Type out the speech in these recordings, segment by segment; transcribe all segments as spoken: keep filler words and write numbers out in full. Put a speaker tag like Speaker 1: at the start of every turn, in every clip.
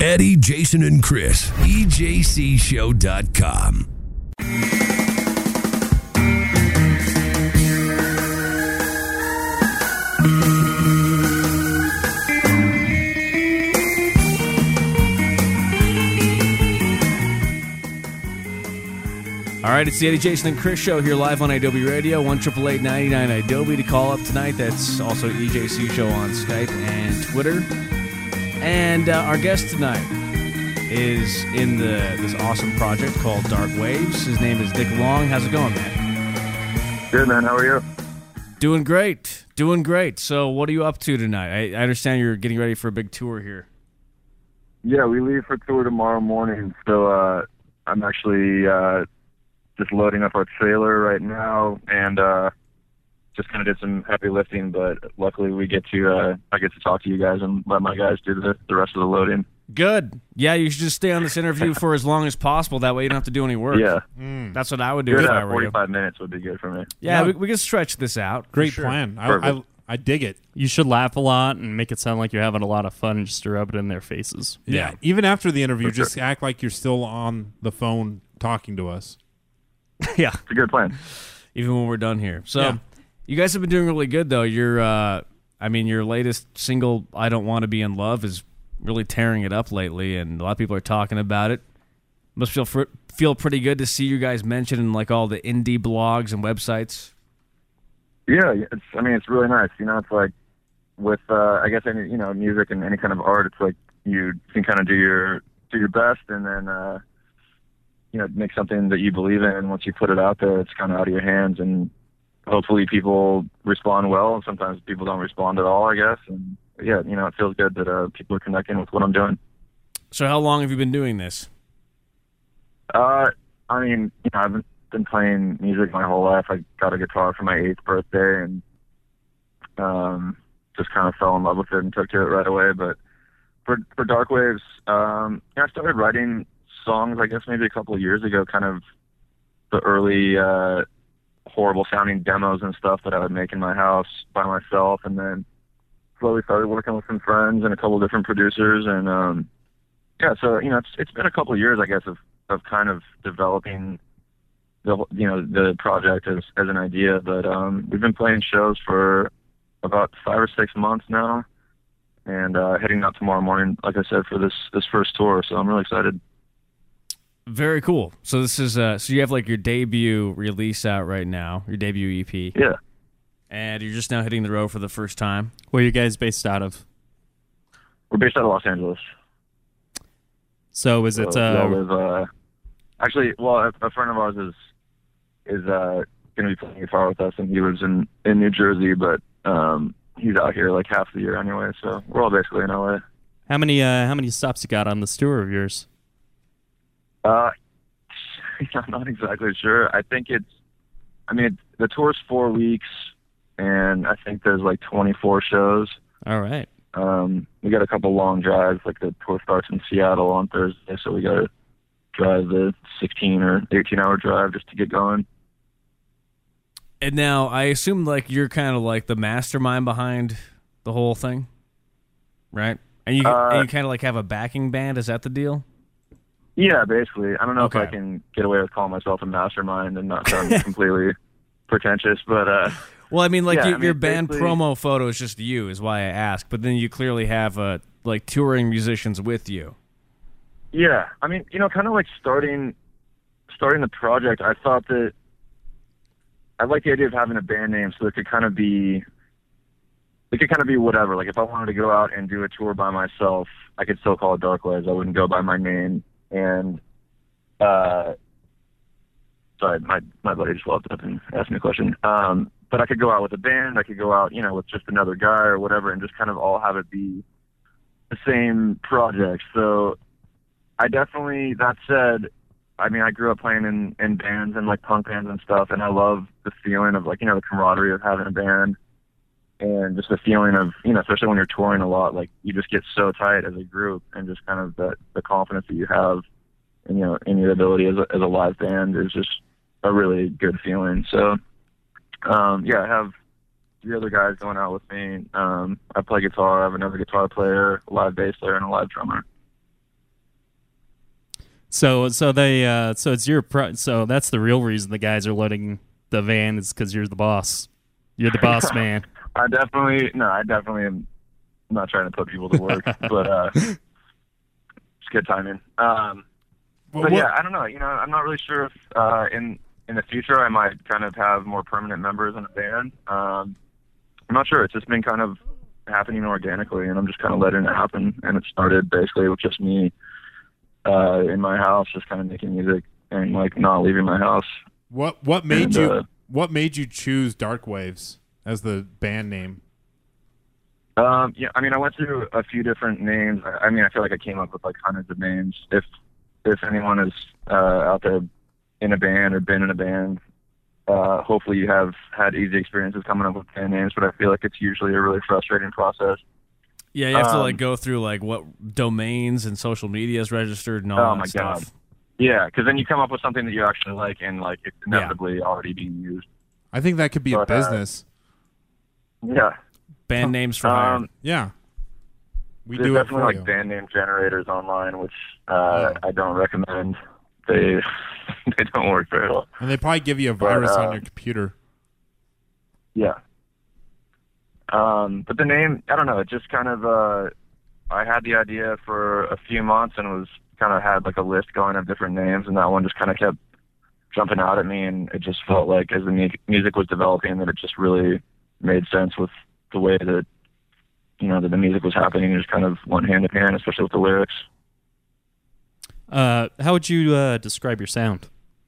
Speaker 1: Eddie, Jason, and Chris. E J C show dot com.
Speaker 2: All right, it's the Eddie, Jason, and Chris show here live on Adobe Radio, one eight eight eight, nine nine Adobe to call up tonight. That's also E J C Show on Skype and Twitter. And uh, our guest tonight is in the this awesome project called Dark Waves. His name is Dick Long. How's it going, man?
Speaker 3: Good, man. How are you?
Speaker 2: Doing great. Doing great. So what are you up to tonight? I, I understand you're getting ready for a big tour here.
Speaker 3: Yeah, we leave for tour tomorrow morning, so uh, I'm actually... Uh, just loading up our trailer right now, and uh, just kind of did some heavy lifting, but luckily we get to, uh, I get to talk to you guys and let my guys do the, the rest of the loading.
Speaker 2: Good. Yeah, you should just stay on this interview for as long as possible. That way you don't have to do any work.
Speaker 3: Yeah.
Speaker 2: Mm. That's what I would do
Speaker 3: Good,
Speaker 2: if
Speaker 3: uh,
Speaker 2: I were
Speaker 3: forty-five
Speaker 2: you.
Speaker 3: minutes would be good for me.
Speaker 2: Yeah,
Speaker 4: Yeah.
Speaker 2: we, we can stretch this out.
Speaker 4: Great
Speaker 2: sure.
Speaker 4: plan. I, I I dig it.
Speaker 5: You should laugh a lot and make it sound like you're having a lot of fun just to rub it in their faces.
Speaker 4: Yeah.
Speaker 2: Yeah.
Speaker 4: Even after the interview,
Speaker 3: For sure.
Speaker 4: just act like you're still on the phone talking to us.
Speaker 2: Yeah,
Speaker 3: It's a good plan.
Speaker 2: even when we're done here. So
Speaker 4: Yeah.
Speaker 2: you guys have been doing really good, though. Your, uh, I mean, your latest single, I Don't Want to Be in Love, is really tearing it up lately, and a lot of people are talking about it. Must feel fr- feel pretty good to see you guys mentioned in like all the indie blogs and websites.
Speaker 3: Yeah, it's, I mean, it's really nice. You know, it's like with, uh, I guess, any, you know, music and any kind of art, it's like you can kind of do your, do your best and then, uh, you know, make something that you believe in. And once you put it out there, it's kind of out of your hands, and hopefully people respond well. And sometimes people don't respond at all, I guess. And yeah, you know, it feels good that uh, people are connecting with what I'm doing.
Speaker 2: So how long have you been doing this?
Speaker 3: Uh, I mean, you know, I've been, been playing music my whole life. I got a guitar for my eighth birthday, and um, just kind of fell in love with it and took to it right away. But for for Dark Waves, um, you know, I started writing songs, I guess, maybe a couple of years ago, kind of the early uh, horrible sounding demos and stuff that I would make in my house by myself, and then slowly started working with some friends and a couple of different producers, and um, yeah, so you know, it's it's been a couple of years, I guess, of of kind of developing the you know the project as as an idea, but um, we've been playing shows for about five or six months now, and uh, heading out tomorrow morning, like I said, for this this first tour. So I'm really excited.
Speaker 2: Very cool. So this is uh, so you have like your debut release out right now, your debut E P,
Speaker 3: Yeah.
Speaker 2: and you're just now hitting the road for the first time.
Speaker 5: Where are you guys based out of?
Speaker 3: We're based out of Los Angeles.
Speaker 5: So is
Speaker 3: So
Speaker 5: it...
Speaker 3: we all
Speaker 5: Uh,
Speaker 3: live, uh, actually, well, a, a friend of ours is is uh, going to be playing guitar with us, and he lives in, in New Jersey, but um, he's out here like half the year anyway, so we're all basically in L A.
Speaker 5: how many uh, how many stops you got on this tour of yours?
Speaker 3: Uh, I'm not exactly sure. I think it's, I mean, it, the tour's four weeks, and I think there's like twenty-four shows.
Speaker 5: All right.
Speaker 3: Um, we got a couple long drives, like the tour starts in Seattle on Thursday, so we got to drive the sixteen or eighteen hour drive just to get going.
Speaker 2: And now I assume like you're kind of like the mastermind behind the whole thing, right? And you
Speaker 3: Uh,
Speaker 2: and you kind of like have a backing band. Is that the deal?
Speaker 3: Yeah, basically. I don't know
Speaker 2: Okay.
Speaker 3: if I can get away with calling myself a mastermind and not sound completely pretentious, but uh,
Speaker 2: Well, I mean, like
Speaker 3: Yeah,
Speaker 2: your,
Speaker 3: I mean,
Speaker 2: your band
Speaker 3: basically-
Speaker 2: promo photo is just you, is why I ask. But then you clearly have uh, like touring musicians with you.
Speaker 3: yeah, I mean, you know, kind of like starting starting the project, I thought that I like the idea of having a band name so it could kind of be, it could kind of be whatever. Like if I wanted to go out and do a tour by myself, I could still call it Dark Waves. I wouldn't go by my name. And, uh, sorry, my, my buddy just walked up and asked me a question. Um, but I could go out with a band. I could go out, you know, with just another guy or whatever, and just kind of all have it be the same project. So I definitely, that said, I mean, I grew up playing in, in bands and like punk bands and stuff, and I love the feeling of like, you know, the camaraderie of having a band and just the feeling of, you know, especially when you're touring a lot, like you just get so tight as a group, and just kind of the, the confidence that you have in, you know, in your ability as a, as a live band is just a really good feeling. So, um, yeah, I have three other guys going out with me. Um, I play guitar. I have another guitar player, a live bass player, and a live drummer.
Speaker 5: So so they uh, so it's your pro- so that's the real reason the guys are loading the van is because you're the boss. You're the boss man.
Speaker 3: I definitely no, I definitely am not trying to put people to work, but uh, it's good timing. Um,
Speaker 4: Well,
Speaker 3: but
Speaker 4: what-
Speaker 3: yeah, I don't know. You know, I'm not really sure if uh, in in the future I might kind of have more permanent members in a band. Um, I'm not sure. It's just been kind of happening organically, and I'm just kind of letting it happen. And it started basically with just me uh, in my house, just kind of making music and like not leaving my house.
Speaker 4: What what made
Speaker 3: And,
Speaker 4: you
Speaker 3: uh,
Speaker 4: what made you choose Dark Waves as the band name?
Speaker 3: Um, yeah, I mean, I went through a few different names. I, I mean, I feel like I came up with like hundreds of names. If if anyone is uh, out there in a band or been in a band, uh, hopefully you have had easy experiences coming up with band names. But I feel like it's usually a really frustrating process.
Speaker 2: Yeah, you have to like
Speaker 3: Um,
Speaker 2: go through like what domains and social media is registered and all
Speaker 3: Oh
Speaker 2: that
Speaker 3: my
Speaker 2: stuff.
Speaker 3: god. Yeah, because then you come up with something that you actually like, and like it's inevitably already being used.
Speaker 4: I think that could be a
Speaker 3: But, uh,
Speaker 4: business.
Speaker 3: Yeah,
Speaker 2: Band names for hire.
Speaker 3: um,
Speaker 4: Yeah. We
Speaker 3: there's
Speaker 4: do it
Speaker 3: definitely
Speaker 4: for
Speaker 3: like
Speaker 4: you.
Speaker 3: band name generators online, which uh, I don't recommend. They they don't work very well.
Speaker 4: And they probably give you a
Speaker 3: But,
Speaker 4: virus
Speaker 3: uh,
Speaker 4: on your computer.
Speaker 3: Yeah. Um, but the name, I don't know, it just kind of, uh, I had the idea for a few months and was kind of had like a list going of different names, and that one just kind of kept jumping out at me, and it just felt like as the mu- music was developing that it just really made sense with the way that, you know, that the music was happening. It just kind of went hand in hand, especially with the lyrics.
Speaker 5: Uh, how would you uh, describe your sound?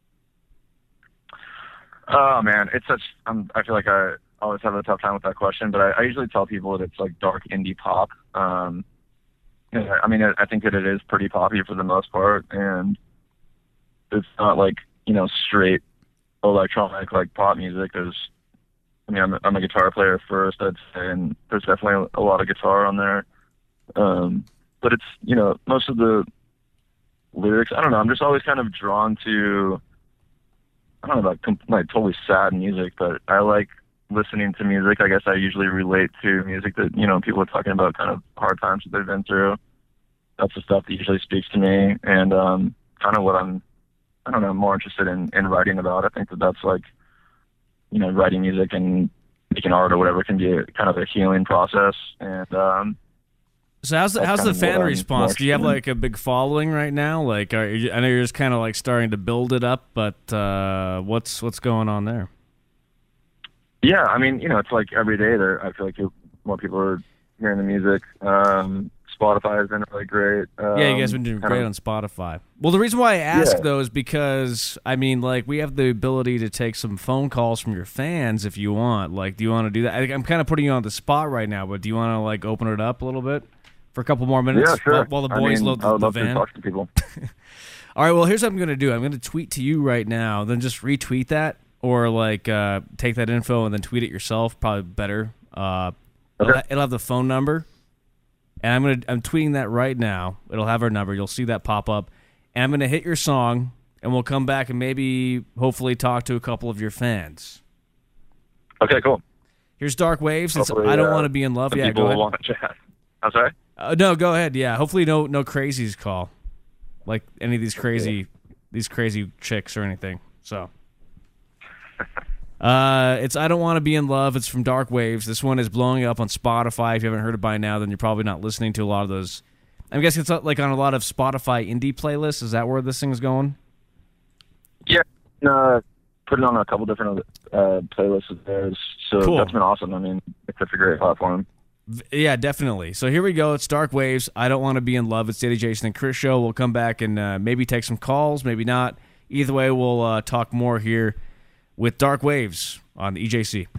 Speaker 3: Oh man, it's such. I'm, I feel like I always have a tough time with that question, but I, I usually tell people that it's like dark indie pop. Um, and I I mean, I, I think that it is pretty poppy for the most part, and it's not like, you know, straight electronic like pop music. There's, I mean, I'm, I'm a guitar player first, I'd say, and there's definitely a lot of guitar on there. Um, but it's, you know, most of the lyrics, I don't know, I'm just always kind of drawn to, I don't know about com- like totally sad music, but I like listening to music. I guess I usually relate to music that, you know, people are talking about kind of hard times that they've been through. That's the stuff that usually speaks to me, and um, kind of what I'm, I don't know, more interested in, in writing about. I think that that's like, you know, writing music and making art or whatever can be a, kind of a healing process. And um,
Speaker 2: So how's the,
Speaker 3: That's
Speaker 2: how's
Speaker 3: kind
Speaker 2: the
Speaker 3: of
Speaker 2: fan
Speaker 3: what I'm
Speaker 2: response?
Speaker 3: more
Speaker 2: Do you have
Speaker 3: interested in.
Speaker 2: like a big following right now? Like, are you, I know you're just kind of like starting to build it up, but uh, what's what's going on there?
Speaker 3: yeah, I mean, you know, it's like every day there, I feel like you- more people are hearing the music. Um, Spotify has been really great. Um,
Speaker 2: Yeah, you guys have been doing
Speaker 3: kind
Speaker 2: great
Speaker 3: of-
Speaker 2: on Spotify. Well, the reason why I ask
Speaker 3: Yeah.
Speaker 2: though is because I mean, like, we have the ability to take some phone calls from your fans if you want. Like, do you want to do that? I, I'm kind of putting you on the spot right now, but do you want to like open it up a little bit for a couple more minutes
Speaker 3: Yeah, sure.
Speaker 2: while, while the boys
Speaker 3: I mean,
Speaker 2: load
Speaker 3: I
Speaker 2: the,
Speaker 3: would
Speaker 2: the
Speaker 3: love
Speaker 2: van?
Speaker 3: to talk to people.
Speaker 2: All right, well, here's what I'm going to do. I'm going to tweet to you right now, then just retweet that, or like uh, take that info and then tweet it yourself. Probably better. Uh, it'll,
Speaker 3: Okay.
Speaker 2: it'll have the phone number, and I'm gonna I'm tweeting that right now. It'll have our number. You'll see that pop up, and I'm going to hit your song, and we'll come back and maybe hopefully talk to a couple of your fans.
Speaker 3: Okay, cool.
Speaker 2: Here's Dark Waves. It's
Speaker 3: Hopefully,
Speaker 2: I don't
Speaker 3: uh,
Speaker 2: want to be in love.
Speaker 3: some
Speaker 2: Yeah,
Speaker 3: people
Speaker 2: go ahead.
Speaker 3: will want to chat. I'm sorry?
Speaker 2: Uh, no, go ahead. Yeah, hopefully no no crazies call, like any of these crazy these crazy chicks or anything. So, uh, it's I don't want to be in love. It's from Dark Waves. This one is blowing up on Spotify. If you haven't heard it by now, then you're probably not listening to a lot of those. I'm guessing it's uh, like on a lot of Spotify indie playlists. Is that where this thing's going?
Speaker 3: Yeah. Uh, put it on a couple different uh, playlists of theirs. So
Speaker 2: Cool.
Speaker 3: that's been awesome. I mean, it's such a great platform.
Speaker 2: V- Yeah, definitely. So here we go. It's Dark Waves. I don't want to be in love. It's the Eddie Jason and Chris show. We'll come back and uh, maybe take some calls, maybe not. Either way, we'll uh, talk more here with Dark Waves on the E J C.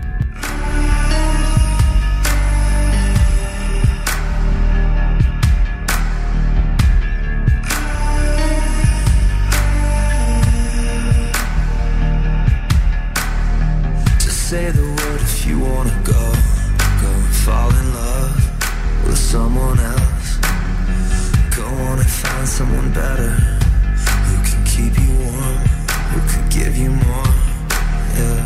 Speaker 6: Just say the word if you wanna go. Go and fall in love with someone else. Go on and find someone better who can keep you warm, who can give you more. Yeah.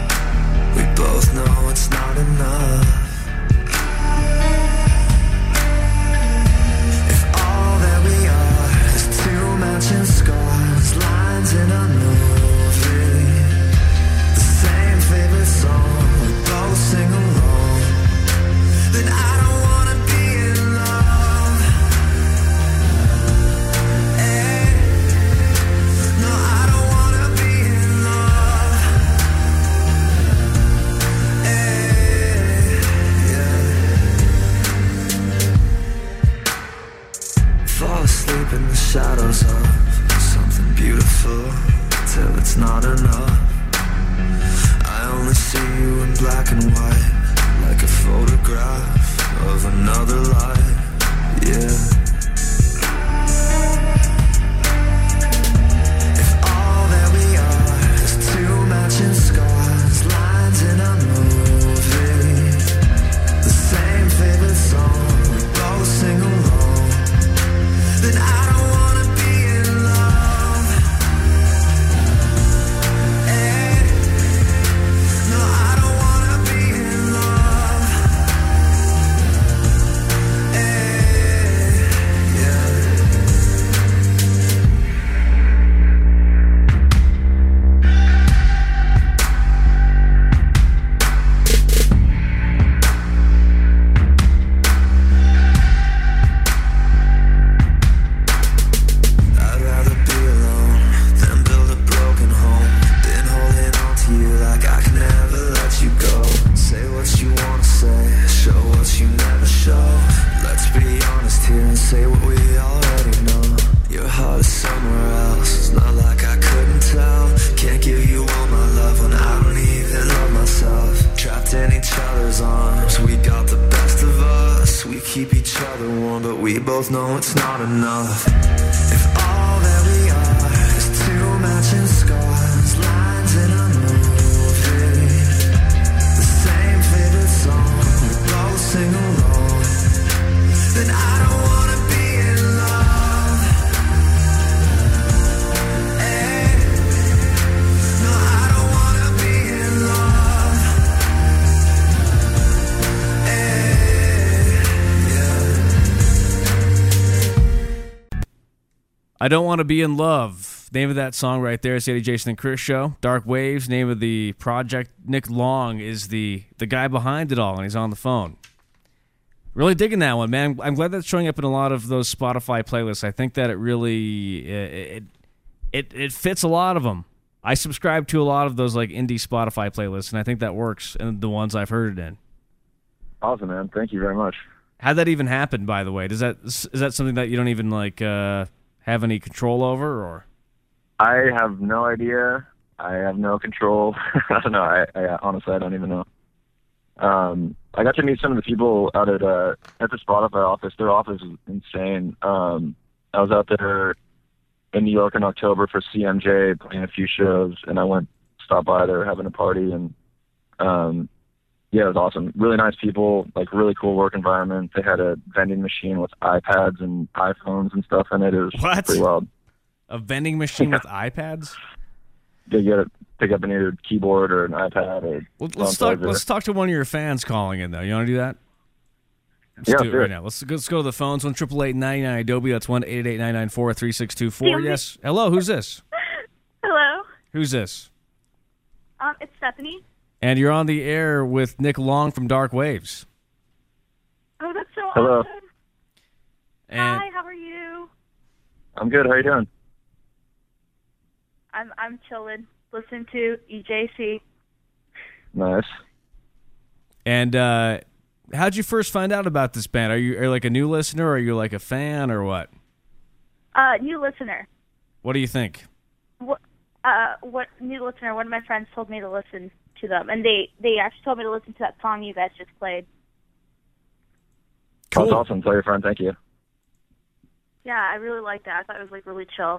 Speaker 6: We both know it's not enough. shadows of something beautiful till it's not enough. I only see you in black and white, like a photograph of another life, yeah. If all that we are is two matching scars, lines in a movie, the same favorite song we both sing along, then I don't wanna be in love. Hey, no, I don't wanna be in love. Hey, yeah. I'd rather be alone than build a broken home. Been holding on to you like I can never let you go. Say what you wanna say, show what you never show. Let's be honest here and say what we already know. Your heart is somewhere else, it's not like I couldn't tell. Can't give you all my love when I don't even love myself. Trapped in each other's arms, we got the best of us. We keep each other warm, but we both know it's not enough. If all that we are is two matching scars, lines in a movie, the same favorite song we both sing along, then I don't wanna be in love. Hey, no, I don't wanna be in love. Hey, yeah.
Speaker 2: I Don't Want to Be in Love. Name of that song right there. It's the Eddie Jason and Chris Show. Dark Waves, name of the project. Nick Long is the, the guy behind it all, and he's on the phone. Really digging that one, man. I'm glad that's showing up in a lot of those Spotify playlists. I think that it really it it it fits a lot of them. I subscribe to a lot of those like indie Spotify playlists, and I think that works in the ones I've heard it in.
Speaker 3: Awesome, man. Thank you very much.
Speaker 2: How'd that even happen, by the way? Does that is that something that you don't even like uh, have any control over, or?
Speaker 3: I have no idea. I have no control. I don't know. I, I honestly, I don't even know. Um, I got to meet some of the people out at uh, at the Spotify office. Their office is insane. Um, I was out there in New York in October for C M J playing a few shows, and I went stopped by there having a party, and um, yeah, it was awesome. Really nice people, like really cool work environment. They had a vending machine with iPads and iPhones and stuff in it. It was
Speaker 2: What?
Speaker 3: pretty wild.
Speaker 2: A vending machine with iPads?
Speaker 3: They get it, pick up an either keyboard or an iPad or
Speaker 2: Well, let's
Speaker 3: phone
Speaker 2: talk.
Speaker 3: charger.
Speaker 2: Let's talk to one of your fans calling in, though. You want to do that? Let's
Speaker 3: Yeah,
Speaker 2: do it
Speaker 3: do
Speaker 2: right
Speaker 3: it.
Speaker 2: now. Let's go, let's go to the phones. One triple eight ninety nine Adobe. That's one eight eight nine nine four three six two four. Yes. Hello. Who's this?
Speaker 7: Hello.
Speaker 2: Who's this?
Speaker 7: Um, it's Stephanie.
Speaker 2: And you're on the air with Nick Long from Dark Waves.
Speaker 7: Oh, that's so
Speaker 3: Hello.
Speaker 7: awesome.
Speaker 2: And
Speaker 7: Hi, how are you?
Speaker 3: I'm good. How you doing?
Speaker 7: I'm I'm chilling. Listen to E J C.
Speaker 3: Nice.
Speaker 2: and uh, how'd you first find out about this band? Are you are you like a new listener, or are you like a fan, or what?
Speaker 7: Uh, new listener.
Speaker 2: What do you think?
Speaker 7: What? Uh, what new listener? One of my friends told me to listen to them, and they they actually told me to listen to that song you guys just played.
Speaker 2: Cool.
Speaker 3: That's awesome. Tell your friend thank you.
Speaker 7: Yeah, I really liked that. I thought it was like really chill.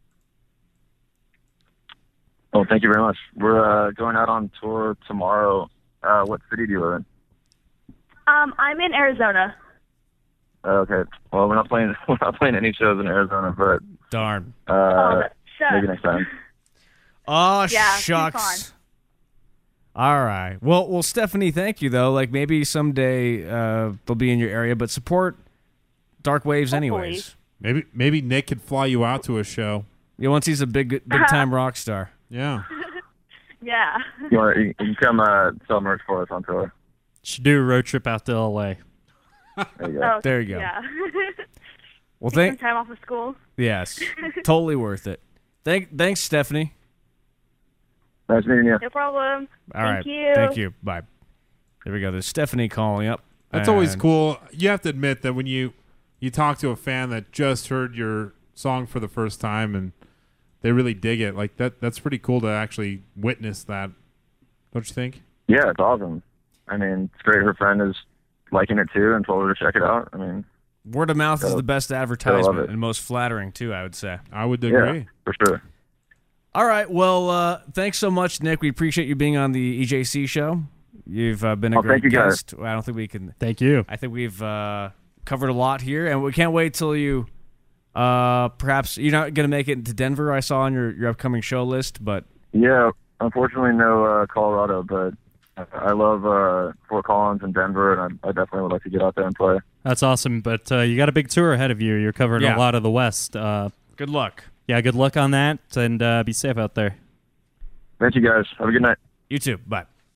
Speaker 3: Oh, thank you very much. We're uh, going out on tour tomorrow. Uh, what city do you live in?
Speaker 7: Um, I'm in Arizona.
Speaker 3: Uh, okay. Well, we're not playing. We're not playing any shows in Arizona, but
Speaker 2: Darn.
Speaker 3: uh,
Speaker 7: oh, so,
Speaker 3: maybe next time.
Speaker 2: Oh,
Speaker 7: Yeah, keep
Speaker 2: shucks. All right. Well, well, Stephanie, thank you though. Like maybe someday uh, they'll be in your area, but support Dark Waves
Speaker 7: Hopefully.
Speaker 2: anyways.
Speaker 4: Maybe maybe Nick could fly you out to a show.
Speaker 2: Yeah, once he's a big big time rock star.
Speaker 4: Yeah.
Speaker 7: Yeah.
Speaker 3: You want? You, you can come uh, sell merch for us on tour.
Speaker 5: Should do a road trip out to L A.
Speaker 3: There you go.
Speaker 7: Oh,
Speaker 2: There you go.
Speaker 7: Yeah.
Speaker 2: Well,
Speaker 7: Take some
Speaker 2: thank
Speaker 7: time off of school.
Speaker 2: yes, totally worth it. Thank thanks, Stephanie.
Speaker 3: Nice meeting you.
Speaker 7: No problem.
Speaker 2: All
Speaker 7: Thank
Speaker 2: right.
Speaker 7: you.
Speaker 2: Thank you. Bye. There we go. There's Stephanie calling up.
Speaker 4: That's always
Speaker 2: And-
Speaker 4: cool. You have to admit that when you you talk to a fan that just heard your song for the first time and they really dig it. Like that that's pretty cool to actually witness that. Don't you think?
Speaker 3: Yeah, it's awesome. I mean, it's great her friend is liking it too and told her to check it out. I mean,
Speaker 2: word of mouth is
Speaker 3: gotta-
Speaker 2: the best
Speaker 3: gotta love
Speaker 2: advertisement
Speaker 3: it.
Speaker 2: and most flattering too, I would say.
Speaker 4: I would
Speaker 3: Yeah,
Speaker 4: agree.
Speaker 3: for sure.
Speaker 2: All right, well, uh, thanks so much, Nick. We appreciate you being on the E J C show. You've uh, been a
Speaker 3: Oh,
Speaker 2: great
Speaker 3: thank you, guys.
Speaker 2: guest. I don't think we can.
Speaker 5: Thank you.
Speaker 2: I think we've uh, covered a lot here, and we can't wait till you. Uh, perhaps you're not going to make it into Denver. I saw on your, your upcoming show list, but
Speaker 3: Yeah, unfortunately, no uh, Colorado, but I love uh, Fort Collins and Denver, and I, I definitely would like to get out there and play.
Speaker 5: That's awesome. But uh, you got a big tour ahead of you. You're covering
Speaker 2: Yeah.
Speaker 5: a lot of the West. Uh,
Speaker 2: good luck.
Speaker 5: yeah, good luck on that, and uh, be safe out there.
Speaker 3: Thank you, guys. Have a good night.
Speaker 2: You too. Bye.